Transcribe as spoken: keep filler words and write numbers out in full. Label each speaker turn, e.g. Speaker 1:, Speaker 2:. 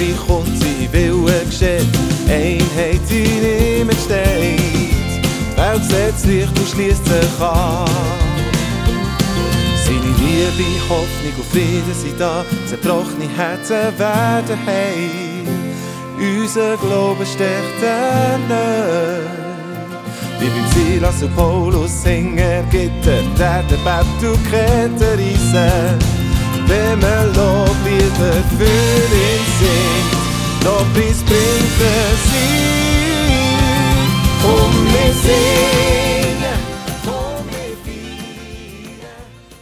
Speaker 1: Frieden kommt, sein Wille geschieht, Einheit in ihm entsteht. Die Welt setzt Licht und schliesst sich an. Seine Liebe, Hoffnung und Frieden sind da, zerbrochene Herzen werden heil. Unser Glaube steckt erneuert. Wie beim Silas und Paulus singen, Gitter, die Erde bebt und Ketten reissen. Wenn man Loblieder für ihn singt, Lobpreis bringt den Sieg. Und wir singen